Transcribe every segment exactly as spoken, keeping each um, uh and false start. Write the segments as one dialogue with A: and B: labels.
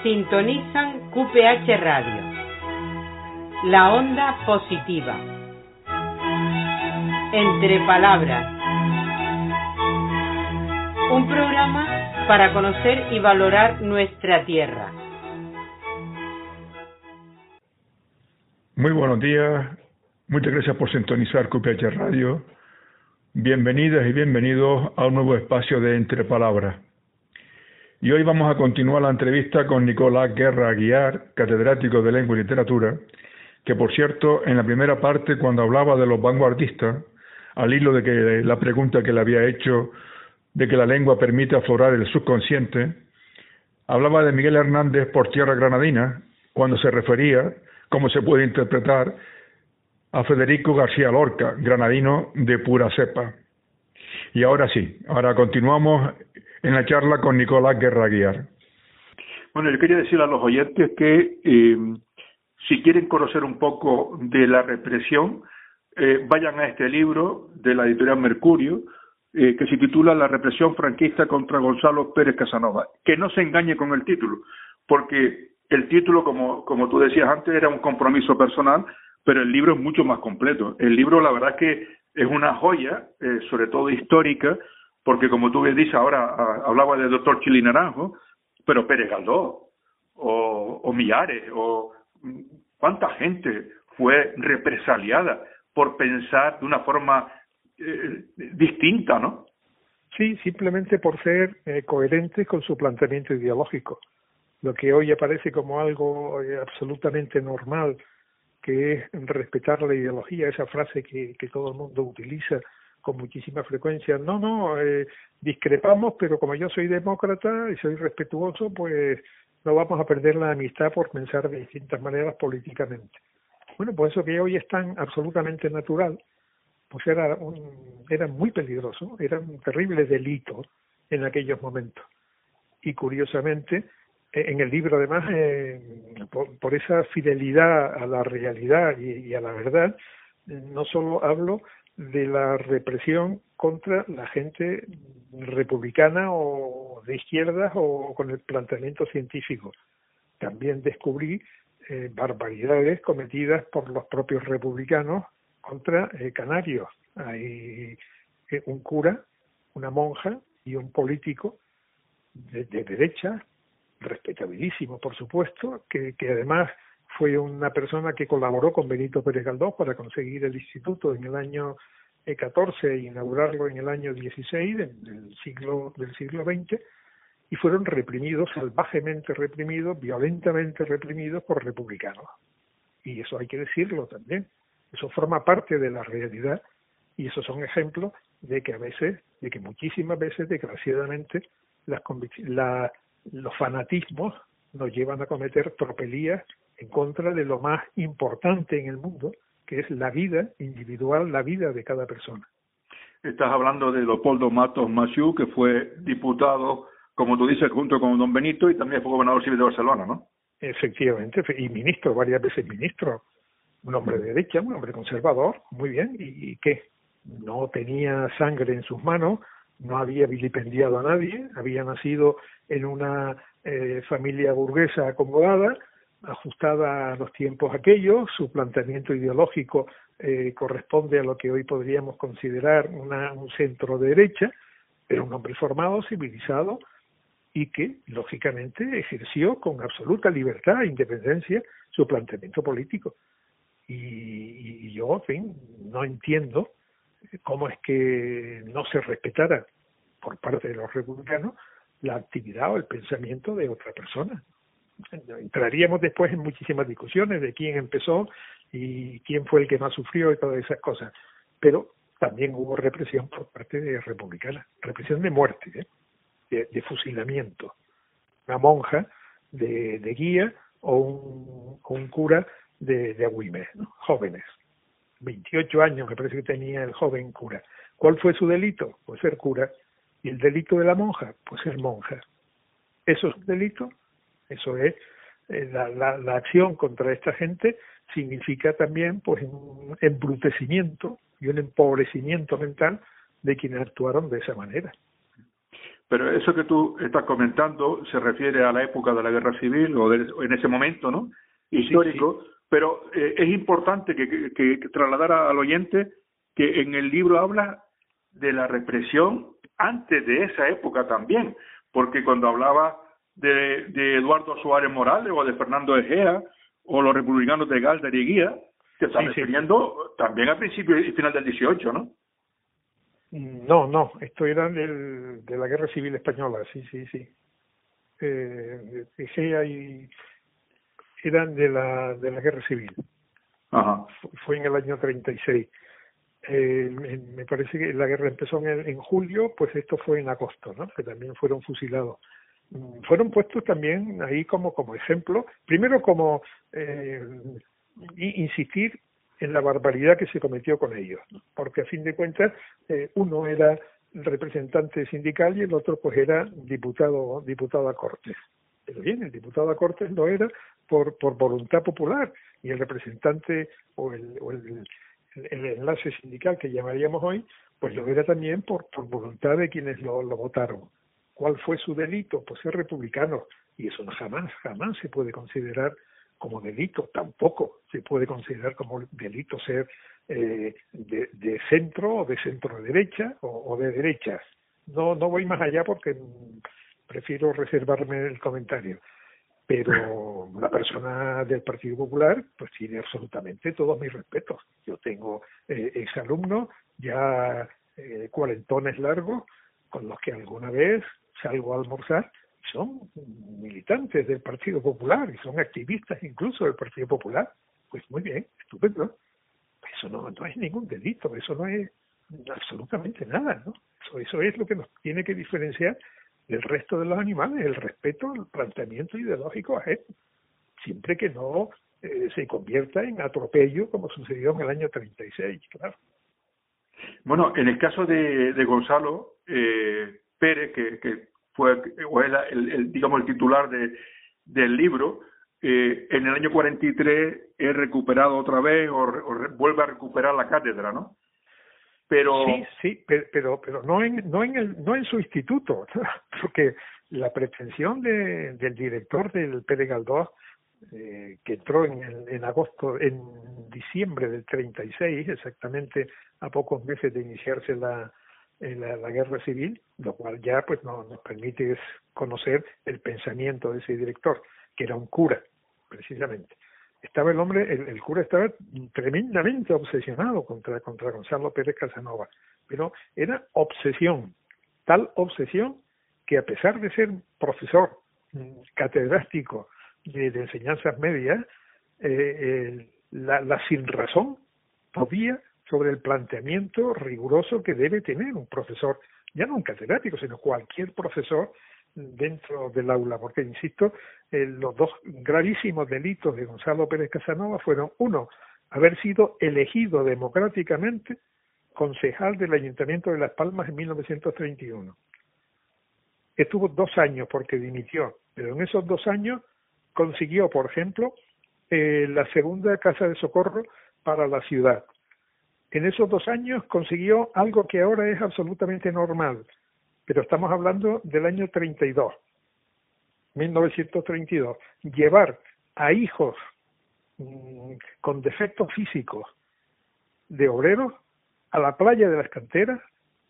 A: Sintonizan Q P H Radio, la onda positiva. Entre palabras, un programa para conocer y valorar nuestra tierra.
B: Muy buenos días, muchas gracias por sintonizar Q P H Radio. Bienvenidas y bienvenidos a un nuevo espacio de Entre Palabras. Y hoy vamos a continuar la entrevista con Nicolás Guerra Aguiar, catedrático de Lengua y Literatura, que por cierto, en la primera parte, cuando hablaba de los vanguardistas, al hilo de que la pregunta que le había hecho de que la lengua permite aflorar el subconsciente, hablaba de Miguel Hernández por tierra granadina, cuando se refería, como se puede interpretar, a Federico García Lorca, granadino de pura cepa. Y ahora sí, ahora continuamos en la charla con Nicolás Guerra Aguiar.
C: Bueno, yo quería decir a los oyentes que eh, si quieren conocer un poco de la represión, eh, vayan a este libro de la editorial Mercurio, eh, que se titula La represión franquista contra Gonzalo Pérez Casanova. Que no se engañe con el título, porque el título, como, como tú decías antes, era un compromiso personal, pero el libro es mucho más completo. El libro, la verdad es que es una joya, eh, sobre todo histórica, porque como tú bien dices, ahora a, hablaba del doctor Chili Naranjo, pero Pérez Galdós, o, o Millares, o cuánta gente fue represaliada por pensar de una forma eh, distinta, ¿no?
D: Sí, simplemente por ser eh, coherentes con su planteamiento ideológico. Lo que hoy aparece como algo eh, absolutamente normal, que es respetar la ideología, esa frase que, que todo el mundo utiliza con muchísima frecuencia. No, no, eh, discrepamos, pero como yo soy demócrata y soy respetuoso, pues no vamos a perder la amistad por pensar de distintas maneras políticamente. Bueno, pues eso que hoy es tan absolutamente natural, pues era, un, era muy peligroso, era un terrible delito en aquellos momentos. Y curiosamente, en el libro además, eh, por, por esa fidelidad a la realidad y, y a la verdad, no solo hablo de la represión contra la gente republicana o de izquierdas o con el planteamiento científico. También descubrí eh, barbaridades cometidas por los propios republicanos contra eh, canarios. Hay eh, un cura, una monja y un político de, de derecha, respetabilísimo por supuesto, que, que además fue una persona que colaboró con Benito Pérez Galdós para conseguir el instituto en el año catorce e inaugurarlo en el año dieciséis del siglo, del siglo veinte, y fueron reprimidos, salvajemente reprimidos, violentamente reprimidos por republicanos. Y eso hay que decirlo también. Eso forma parte de la realidad y esos son ejemplos de que a veces, de que muchísimas veces, desgraciadamente, las la, los fanatismos nos llevan a cometer tropelías en contra de lo más importante en el mundo, que es la vida individual, la vida de cada persona.
C: Estás hablando de Leopoldo Matos Massieu, que fue diputado, como tú dices, junto con don Benito, y también fue gobernador civil de Barcelona, ¿no?
D: Efectivamente, y ministro, varias veces ministro, un hombre de derecha, un hombre conservador, muy bien, ¿y qué? No tenía sangre en sus manos, no había vilipendiado a nadie, había nacido en una eh, familia burguesa acomodada, ajustada a los tiempos aquellos, su planteamiento ideológico eh, corresponde a lo que hoy podríamos considerar una, un centro derecha, pero un hombre formado, civilizado y que, lógicamente, ejerció con absoluta libertad e independencia su planteamiento político. Y, y yo, en fin, no entiendo cómo es que no se respetara por parte de los republicanos la actividad o el pensamiento de otra persona. Entraríamos después en muchísimas discusiones de quién empezó y quién fue el que más sufrió y todas esas cosas, pero también hubo represión por parte de republicanas, represión de muerte, ¿eh? de, de fusilamiento. Una monja de, de guía o un, o un cura de, de Agüimes, ¿no? Jóvenes, veintiocho años me parece que tenía el joven cura. ¿Cuál fue su delito? Pues ser cura. ¿Y el delito de la monja? Pues ser monja. ¿Eso es un delito? Eso es, eh, la, la, la acción contra esta gente significa también pues un embrutecimiento y un empobrecimiento mental de quienes actuaron de esa manera.
C: pero eso que tú estás comentando se refiere a la época de la Guerra Civil o, de, o en ese momento, ¿no? Histórico, sí, sí. Pero eh, es importante que, que, que trasladar al oyente que en el libro habla de la represión antes de esa época también, porque cuando hablaba de, de Eduardo Suárez Morales o de Fernando Egea o los republicanos de Galder y Guía, se está sí, refiriendo sí. también al principio y final del dieciocho, ¿no?
D: No, no, esto era del, de la Guerra Civil Española, sí, sí, sí. Eh, Egea y eran de la de la Guerra Civil.
C: Ajá.
D: Fue en el año treinta y seis. Eh, me parece que la guerra empezó en, en julio, pues esto fue en agosto, ¿no? Que también fueron fusilados. Fueron puestos también ahí como como ejemplo, primero como eh, insistir en la barbaridad que se cometió con ellos, ¿no? Porque a fin de cuentas eh, uno era representante sindical y el otro pues era diputado diputado a Cortes. Pero bien, el diputado a Cortes lo era por por voluntad popular y el representante o el, o el el enlace sindical que llamaríamos hoy, pues lo era también por, por voluntad de quienes lo, lo votaron. ¿Cuál fue su delito? Pues ser republicano, y eso no, jamás, jamás se puede considerar como delito, tampoco se puede considerar como delito ser eh, de, de centro o de centro derecha o, o de derechas. No, no voy más allá porque prefiero reservarme el comentario. Pero la persona del Partido Popular pues tiene absolutamente todos mis respetos. Yo tengo eh, exalumnos ya eh, cuarentones largos con los que alguna vez salgo a almorzar, son militantes del Partido Popular y son activistas incluso del Partido Popular. Pues muy bien, estupendo. Eso no, no es ningún delito, eso no es absolutamente nada, ¿no? Eso, eso es lo que nos tiene que diferenciar del resto de los animales, el respeto al planteamiento ideológico ajeno, siempre que no eh, se convierta en atropello como sucedió en el año treinta y seis, claro.
C: Bueno, en el caso de, de Gonzalo eh, Pérez, que, que fue o era el, el, digamos el titular de, del libro, eh, en el año cuarenta y tres es recuperado otra vez o, o vuelve a recuperar la cátedra, ¿no? Pero
D: sí, sí, pero pero, pero no en no en el no en su instituto, porque la pretensión de, del director del Pérez Galdós, eh, que entró en el, en agosto, en diciembre del treinta y seis, exactamente a pocos meses de iniciarse la la, la guerra civil, lo cual ya pues no, nos permite conocer el pensamiento de ese director, que era un cura, precisamente. Estaba el hombre, el, el cura estaba tremendamente obsesionado contra, contra Gonzalo Pérez Casanova, pero era obsesión, tal obsesión que a pesar de ser profesor catedrático de, de enseñanzas medias, eh, eh, la, la sinrazón podía sobre el planteamiento riguroso que debe tener un profesor, ya no un catedrático, sino cualquier profesor dentro del aula, porque insisto, eh, los dos gravísimos delitos de Gonzalo Pérez Casanova fueron, uno, haber sido elegido democráticamente concejal del Ayuntamiento de Las Palmas en mil novecientos treinta y uno. Estuvo dos años porque dimitió, pero en esos dos años consiguió, por ejemplo, eh, la segunda casa de socorro para la ciudad. En esos dos años consiguió algo que ahora es absolutamente normal, pero estamos hablando del año treinta y dos, mil novecientos treinta y dos, llevar a hijos mmm, con defectos físicos de obreros a la playa de las canteras,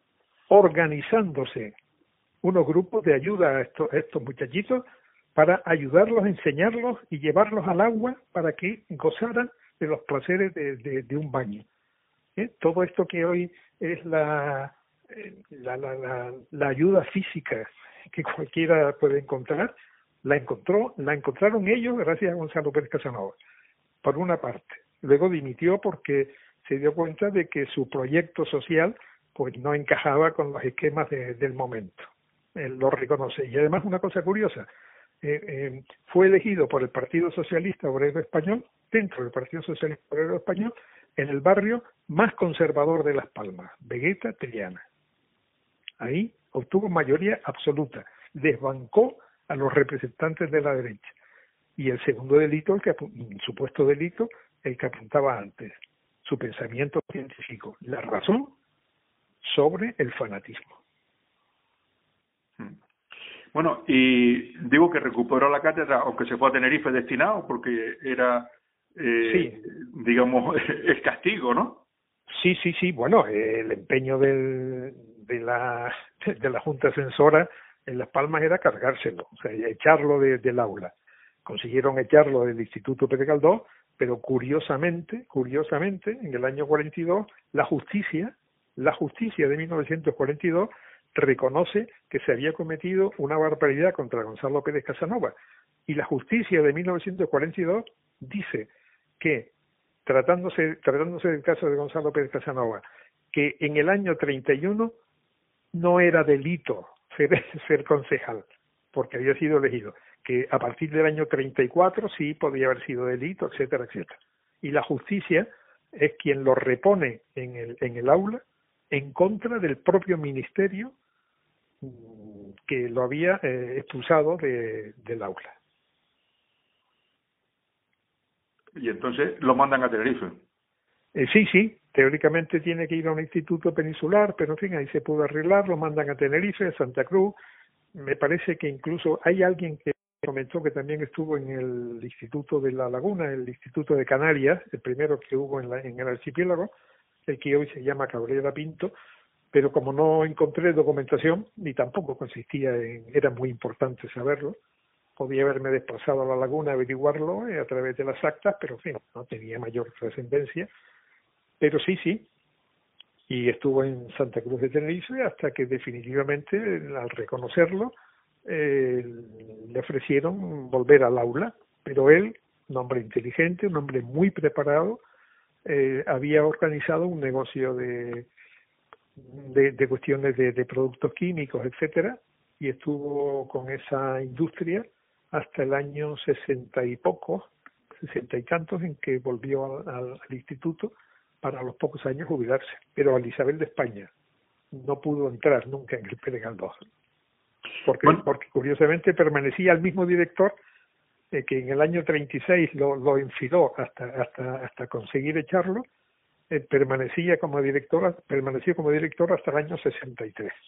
D: organizándose unos grupos de ayuda a estos, a estos muchachitos para ayudarlos, enseñarlos y llevarlos al agua para que gozaran de los placeres de, de, de un baño. ¿Eh? Todo esto que hoy es la, la, la, la, la ayuda física que cualquiera puede encontrar, la encontró, la encontraron ellos gracias a Gonzalo Pérez Casanova, por una parte. Luego dimitió porque se dio cuenta de que su proyecto social pues no encajaba con los esquemas de, del momento. Él lo reconoce. Y además una cosa curiosa, eh, eh, fue elegido por el Partido Socialista Obrero Español, dentro del Partido Socialista Obrero Español, en el barrio más conservador de Las Palmas, Vegueta Triana. Ahí obtuvo mayoría absoluta, desbancó a los representantes de la derecha. Y el segundo delito, el que supuesto delito, el que apuntaba antes, su pensamiento científico, la razón sobre el fanatismo.
C: Bueno, y digo que recuperó la cátedra, aunque se fue a Tenerife destinado, porque era, eh,
D: Sí.
C: digamos, el castigo, ¿no?
D: Sí, sí, sí. Bueno, eh, el empeño del, de la de la Junta Censora en Las Palmas era cargárselo, o sea, echarlo de, del aula. Consiguieron echarlo del Instituto Pere Galdós, pero curiosamente, curiosamente, en el año cuarenta y dos, la justicia, la justicia de mil novecientos cuarenta y dos reconoce que se había cometido una barbaridad contra Gonzalo Pérez Casanova, y la justicia de mil novecientos cuarenta y dos dice que tratándose tratándose del caso de Gonzalo Pérez Casanova, que en el año treinta y uno no era delito ser, ser concejal, porque había sido elegido, que a partir del año treinta y cuatro sí podía haber sido delito, etcétera, etcétera. Y la justicia es quien lo repone en el, en el aula en contra del propio ministerio que lo había eh, expulsado de, del aula.
C: Y entonces lo mandan a Tenerife.
D: Eh, sí, sí, teóricamente tiene que ir a un instituto peninsular, pero en fin, ahí se pudo arreglar, lo mandan a Tenerife, a Santa Cruz. Me parece que incluso hay alguien que comentó que también estuvo en el Instituto de La Laguna, el Instituto de Canarias, el primero que hubo en, la, en el archipiélago, el que hoy se llama Cabrera Pinto, pero como no encontré documentación, ni tampoco consistía en, era muy importante saberlo, podía haberme desplazado a La Laguna a averiguarlo eh, a través de las actas, pero en fin, no tenía mayor trascendencia. Pero sí, sí, y estuvo en Santa Cruz de Tenerife hasta que definitivamente, al reconocerlo, eh, le ofrecieron volver al aula, pero él, un hombre inteligente, un hombre muy preparado, eh, había organizado un negocio de, de, de cuestiones de, de productos químicos, etcétera, y estuvo con esa industria hasta el año sesenta y pocos, sesenta y tantos, en que volvió al, al, al instituto para a los pocos años jubilarse, pero al Isabel de España no pudo entrar nunca en el Pere Galdós, porque, bueno. porque curiosamente permanecía el mismo director eh, que en el año treinta y seis lo, lo enfiló hasta hasta hasta conseguir echarlo, eh, permanecía como director permaneció como director hasta el año sesenta y tres.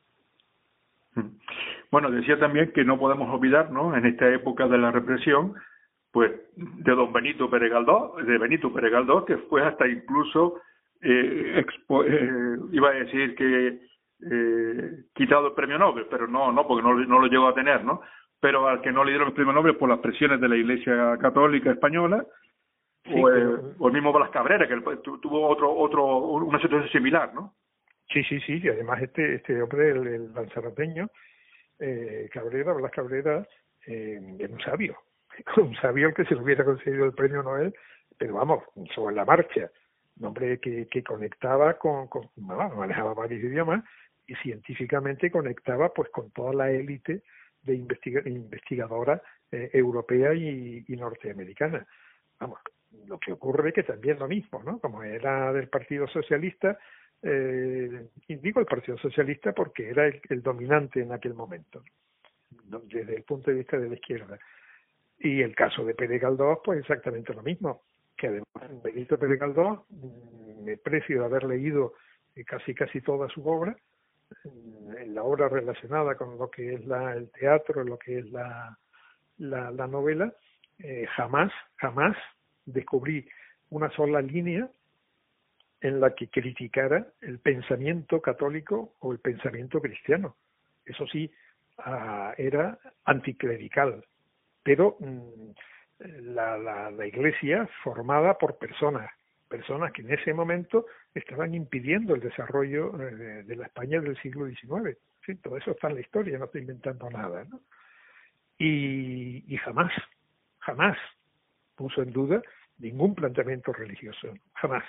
C: Bueno, decía también que no podemos olvidar, ¿no?, en esta época de la represión, pues de don Benito Pere Galdós, de Benito Pere Galdós, que fue hasta incluso, eh, expo, eh, iba a decir que eh, quitado el premio Nobel, pero no, no, porque no, no lo llegó a tener, ¿no? Pero al que no le dieron el premio Nobel por las presiones de la Iglesia Católica Española, sí, o, eh, pero... o el mismo Blas Cabrera, que tuvo otro, otro, una situación similar, ¿no?
D: Sí, sí, sí, y además este, este hombre, el, el lanzaroteño, eh, Cabrera, Blas Cabrera, eh, era un sabio. Un sabio el que se le hubiera conseguido el premio Nobel, pero vamos, sobre la marcha, un hombre que, que conectaba con, con bueno, manejaba varios idiomas y científicamente conectaba pues con toda la élite de investiga, investigadora eh, europea y, y norteamericana. Vamos, lo que ocurre es que también lo mismo, ¿no? Como era del Partido Socialista, eh, y digo el Partido Socialista porque era el, el dominante en aquel momento, ¿no? Desde el punto de vista de la izquierda. Y el caso de Pere Galdós, pues exactamente lo mismo, que además Benito Pere Galdós, me precio de haber leído casi casi toda su obra, en la obra relacionada con lo que es la, el teatro, lo que es la, la, la novela, eh, jamás, jamás descubrí una sola línea en la que criticara el pensamiento católico o el pensamiento cristiano. Eso sí, uh, era anticlerical. Pero la, la, la Iglesia formada por personas, personas que en ese momento estaban impidiendo el desarrollo de, de la España del siglo diecinueve. ¿Sí? Todo eso está en la historia, no estoy inventando nada, ¿no? Y, y jamás, jamás puso en duda ningún planteamiento religioso, jamás.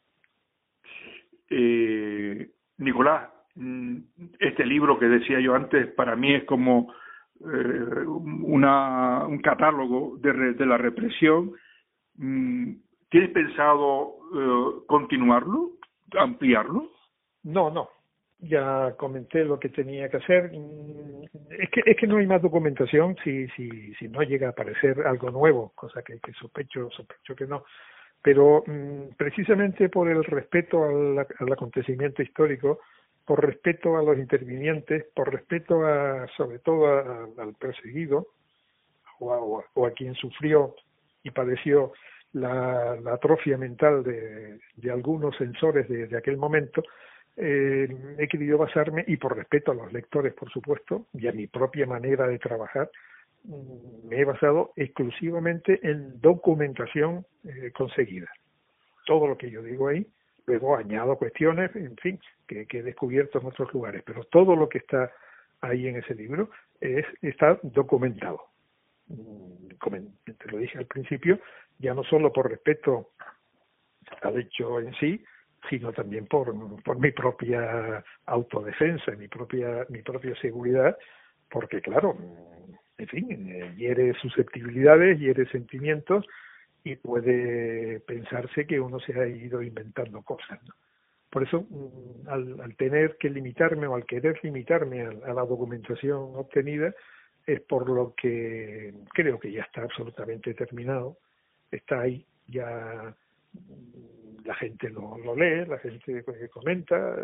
C: Eh, Nicolás, este libro que decía yo antes, para mí es como Eh, una, un catálogo de, re, de la represión. ¿Tienes pensado eh, continuarlo, ampliarlo?
D: No, no. Ya comenté lo que tenía que hacer. Es que es que no hay más documentación si si si no llega a aparecer algo nuevo, cosa que, que sospecho sospecho que no. Pero mmm, precisamente por el respeto al, al acontecimiento histórico, por respeto a los intervinientes, por respeto a, sobre todo a, al perseguido o a, o a quien sufrió y padeció la, la atrofia mental de, de algunos censores de, de aquel momento, eh, he querido basarme, y por respeto a los lectores, por supuesto, y a mi propia manera de trabajar, me he basado exclusivamente en documentación eh, conseguida. Todo lo que yo digo ahí, luego añado cuestiones, en fin, que, que he descubierto en otros lugares, pero todo lo que está ahí en ese libro es está documentado. Como te lo dije al principio, ya no solo por respeto al hecho en sí, sino también por, por mi propia autodefensa, mi propia, mi propia seguridad, porque claro, en fin, hiere susceptibilidades, hiere sentimientos, y puede pensarse que uno se ha ido inventando cosas, ¿no? Por eso, al, al tener que limitarme o al querer limitarme a, a la documentación obtenida, es por lo que creo que ya está absolutamente terminado, está ahí, ya la gente lo, lo lee, la gente comenta,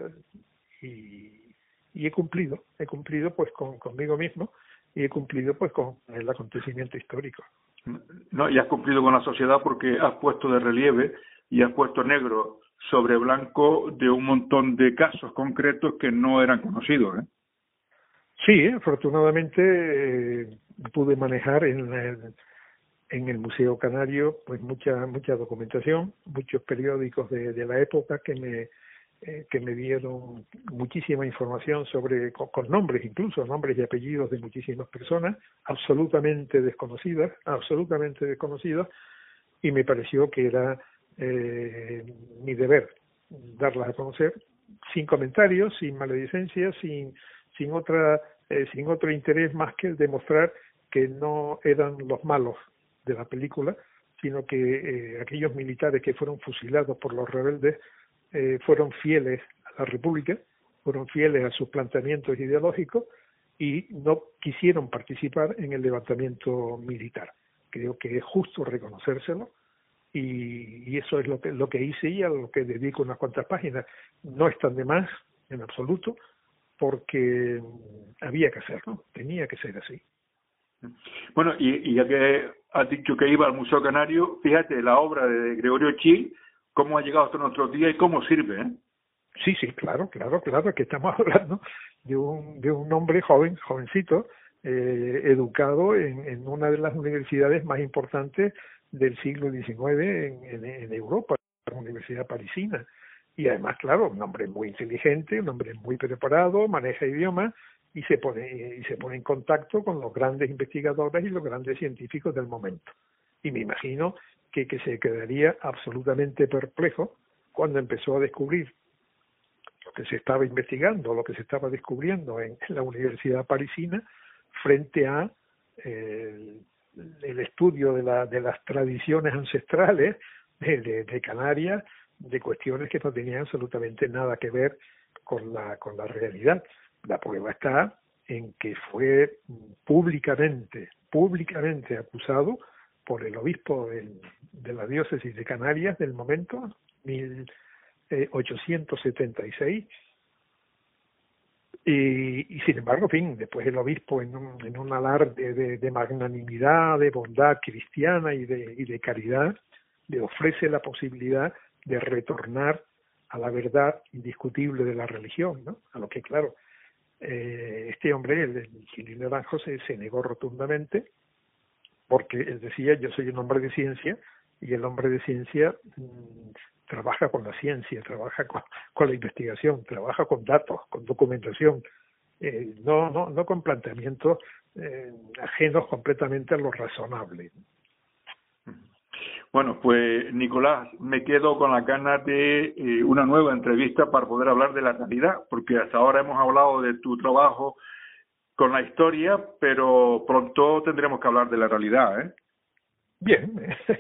D: y, y he cumplido, he cumplido pues con, conmigo mismo, y he cumplido pues con el acontecimiento histórico.
C: No, y has cumplido con la sociedad porque has puesto de relieve y has puesto negro sobre blanco de un montón de casos concretos que no eran conocidos, ¿eh?
D: Sí, afortunadamente eh, pude manejar en el, en el Museo Canario pues mucha mucha documentación, muchos periódicos de, de la época que me eh, que me dieron muchísima información sobre con, con nombres, incluso nombres y apellidos de muchísimas personas absolutamente desconocidas, absolutamente desconocidas, y me pareció que era eh, mi deber darlas a conocer sin comentarios, sin maledicencia, sin sin otra eh, sin otro interés más que el demostrar que no eran los malos de la película, sino que eh, aquellos militares que fueron fusilados por los rebeldes eh, fueron fieles a la República, fueron fieles a sus planteamientos ideológicos y no quisieron participar en el levantamiento militar. Creo que es justo reconocérselo, y, y eso es lo que lo que hice y a lo que dedico unas cuantas páginas. No están de más en absoluto, porque había que hacerlo, tenía que ser así.
C: Bueno, y, y ya que has dicho que iba al Museo Canario, fíjate, la obra de Gregorio Txil, cómo ha llegado hasta nuestros días y cómo sirve, ¿eh?
D: Sí, sí, claro, claro, claro, que estamos hablando de un de un hombre joven, jovencito, eh, educado en, en una de las universidades más importantes del siglo diecinueve en, en, en Europa, la Universidad Parisina. Y además, claro, un hombre muy inteligente, un hombre muy preparado, maneja idiomas y se pone y se pone en contacto con los grandes investigadores y los grandes científicos del momento. Y me imagino que, que se quedaría absolutamente perplejo cuando empezó a descubrir lo que se estaba investigando, lo que se estaba descubriendo en, en la Universidad Parisina frente a eh, el estudio de, la, de las tradiciones ancestrales de, de, de Canarias, de cuestiones que no tenían absolutamente nada que ver con la con la realidad. La prueba está en que fue públicamente públicamente acusado por el obispo del, de la diócesis de Canarias del momento, mil ochocientos setenta y seis, y, y sin embargo, en fin, después el obispo en un, en un alarde de, de magnanimidad, de bondad cristiana y de, y de caridad, le ofrece la posibilidad de retornar a la verdad indiscutible de la religión, ¿no? A lo que, claro, eh, este hombre, el, el Gil Naranjo, se, se negó rotundamente, porque él decía: yo soy un hombre de ciencia, y el hombre de ciencia mmm, trabaja con la ciencia, trabaja con, con la investigación, trabaja con datos, con documentación, eh, no, no, no con planteamientos eh, ajenos completamente a lo razonable.
C: Bueno, pues Nicolás, me quedo con las ganas de eh, una nueva entrevista para poder hablar de la realidad, porque hasta ahora hemos hablado de tu trabajo con la historia, pero pronto tendremos que hablar de la realidad, ¿eh?
D: Bien,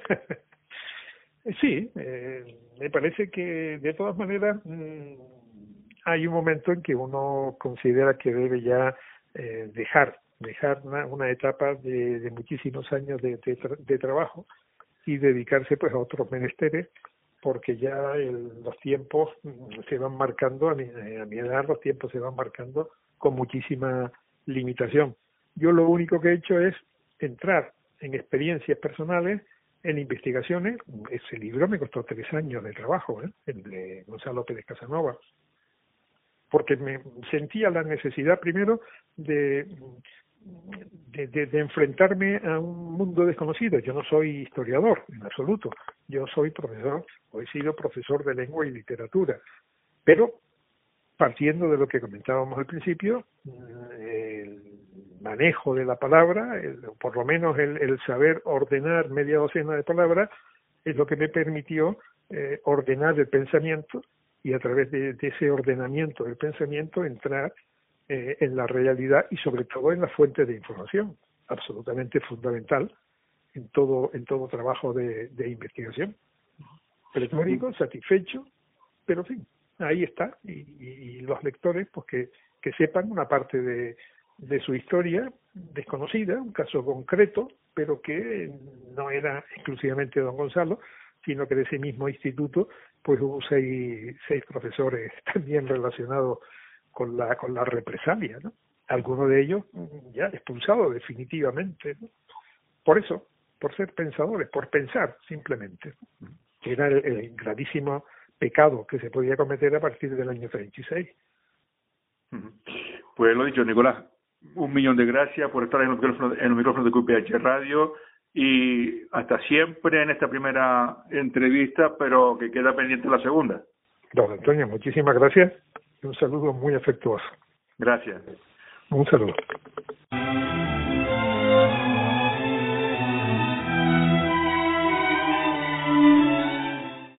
D: sí, eh, me parece que de todas maneras mmm, hay un momento en que uno considera que debe ya eh, dejar, dejar una, una etapa de, de muchísimos años de, de, tra- de trabajo y dedicarse pues a otros menesteres, porque ya el, los tiempos se van marcando, a mi, a mi edad los tiempos se van marcando con muchísima limitación. Yo lo único que he hecho es entrar en experiencias personales, en investigaciones. Ese libro me costó tres años de trabajo, ¿eh? El de Gonzalo Pérez Casanova, porque me sentía la necesidad primero de, de, de, de enfrentarme a un mundo desconocido. Yo no soy historiador en absoluto, yo soy profesor, o he sido profesor de lengua y literatura, pero partiendo de lo que comentábamos al principio, el manejo de la palabra, el, por lo menos el, el saber ordenar media docena de palabras, es lo que me permitió eh, ordenar el pensamiento, y a través de, de ese ordenamiento del pensamiento entrar eh, en la realidad y sobre todo en las fuentes de información, absolutamente fundamental en todo en todo trabajo de, de investigación. Pletórico, satisfecho, pero sí, ahí está, y, y, y los lectores pues que, que sepan una parte de, de su historia desconocida, un caso concreto, pero que no era exclusivamente don Gonzalo, sino que de ese mismo instituto pues hubo seis, seis profesores también relacionados con la con la represalia, ¿no? Algunos de ellos ya expulsados definitivamente, ¿no? Por eso, por ser pensadores, por pensar simplemente, ¿no? Que era el, el gravísimo pecado que se podía cometer a partir del año treinta y seis.
C: Pues lo dicho, Nicolás, un millón de gracias por estar en los micrófonos, en los micrófonos de Q P H Radio, y hasta siempre en esta primera entrevista, pero que queda pendiente la segunda.
D: Don Antonio, muchísimas gracias y un saludo muy afectuoso.
C: Gracias.
D: Un saludo.